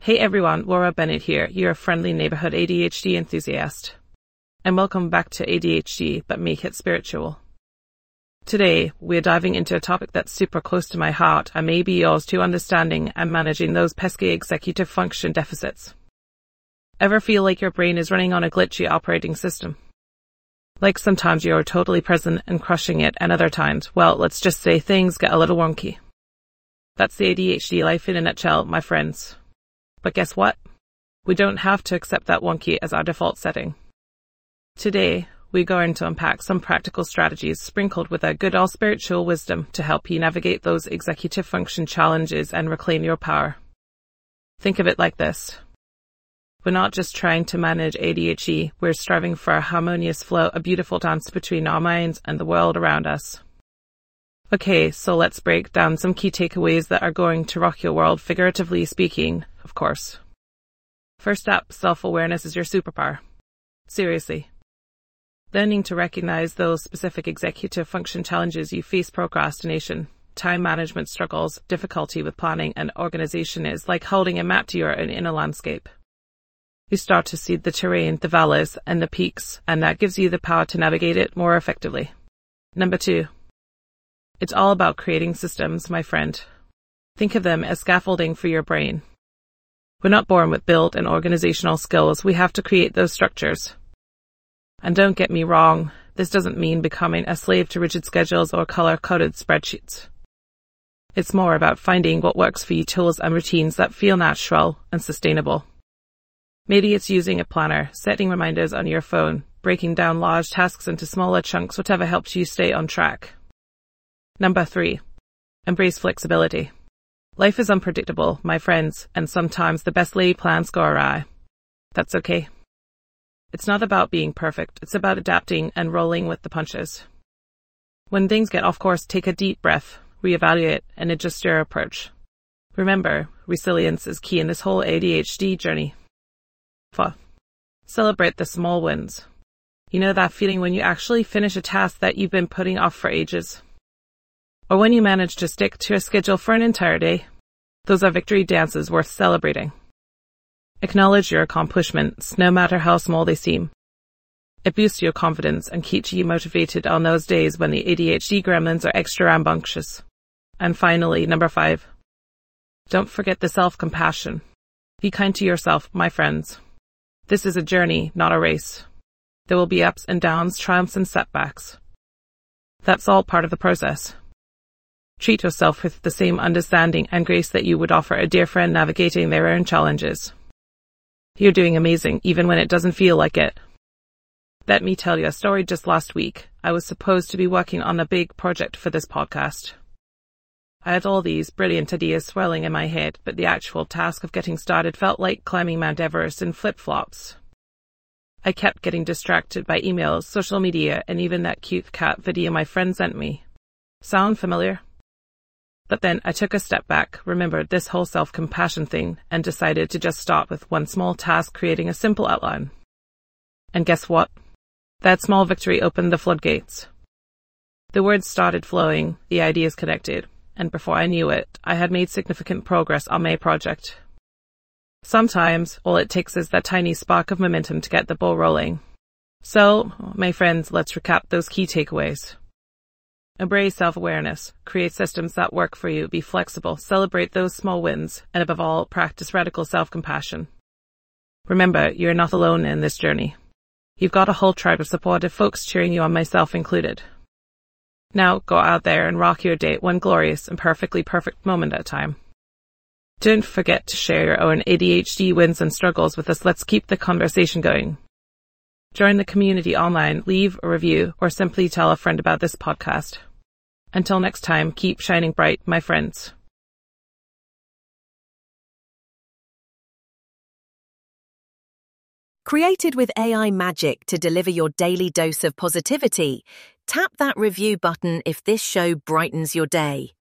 Hey everyone, Laura Bennett here, your friendly neighborhood ADHD enthusiast. And welcome back to ADHD, but make it spiritual. Today, we're diving into a topic that's super close to my heart and maybe yours too, understanding and managing those pesky executive function deficits. Ever feel like your brain is running on a glitchy operating system? Like sometimes you're totally present and crushing it, and other times, well, let's just say things get a little wonky. That's the ADHD life in a nutshell, my friends. But guess what? We don't have to accept that wonky as our default setting. Today, we're going to unpack some practical strategies sprinkled with a good old spiritual wisdom to help you navigate those executive function challenges and reclaim your power. Think of it like this. We're not just trying to manage ADHD, we're striving for a harmonious flow, a beautiful dance between our minds and the world around us. Okay, so let's break down some key takeaways that are going to rock your world, figuratively speaking, of course. First up, self-awareness is your superpower. Seriously. Learning to recognize those specific executive function challenges you face, procrastination, time management struggles, difficulty with planning and organization, is like holding a map to your own inner landscape. You start to see the terrain, the valleys and the peaks, and that gives you the power to navigate it more effectively. Number 2. It's all about creating systems, my friend. Think of them as scaffolding for your brain. We're not born with built and organizational skills. We have to create those structures. And don't get me wrong, this doesn't mean becoming a slave to rigid schedules or color-coded spreadsheets. It's more about finding what works for you, tools and routines that feel natural and sustainable. Maybe it's using a planner, setting reminders on your phone, breaking down large tasks into smaller chunks, whatever helps you stay on track. Number 3. Embrace flexibility. Life is unpredictable, my friends, and sometimes the best laid plans go awry. That's okay. It's not about being perfect, it's about adapting and rolling with the punches. When things get off course, take a deep breath, reevaluate, and adjust your approach. Remember, resilience is key in this whole ADHD journey. 4. Celebrate the small wins. You know that feeling when you actually finish a task that you've been putting off for ages? Or when you manage to stick to a schedule for an entire day? Those are victory dances worth celebrating. Acknowledge your accomplishments, no matter how small they seem. It boosts your confidence and keeps you motivated on those days when the ADHD gremlins are extra rambunctious. And finally, number 5. Don't forget the self-compassion. Be kind to yourself, my friends. This is a journey, not a race. There will be ups and downs, triumphs and setbacks. That's all part of the process. Treat yourself with the same understanding and grace that you would offer a dear friend navigating their own challenges. You're doing amazing, even when it doesn't feel like it. Let me tell you a story. Just last week, I was supposed to be working on a big project for this podcast. I had all these brilliant ideas swirling in my head, but the actual task of getting started felt like climbing Mount Everest in flip-flops. I kept getting distracted by emails, social media, and even that cute cat video my friend sent me. Sound familiar? But then I took a step back, remembered this whole self-compassion thing, and decided to just start with one small task, creating a simple outline. And guess what? That small victory opened the floodgates. The words started flowing, the ideas connected, and before I knew it, I had made significant progress on my project. Sometimes, all it takes is that tiny spark of momentum to get the ball rolling. So, my friends, let's recap those key takeaways. Embrace self-awareness, create systems that work for you, be flexible, celebrate those small wins, and above all, practice radical self-compassion. Remember, you're not alone in this journey. You've got a whole tribe of supportive folks cheering you on, myself included. Now, go out there and rock your day one glorious and perfectly perfect moment at a time. Don't forget to share your own ADHD wins and struggles with us. Let's keep the conversation going. Join the community online, leave a review, or simply tell a friend about this podcast. Until next time, keep shining bright, my friends. Created with AI magic to deliver your daily dose of positivity, tap that review button if this show brightens your day.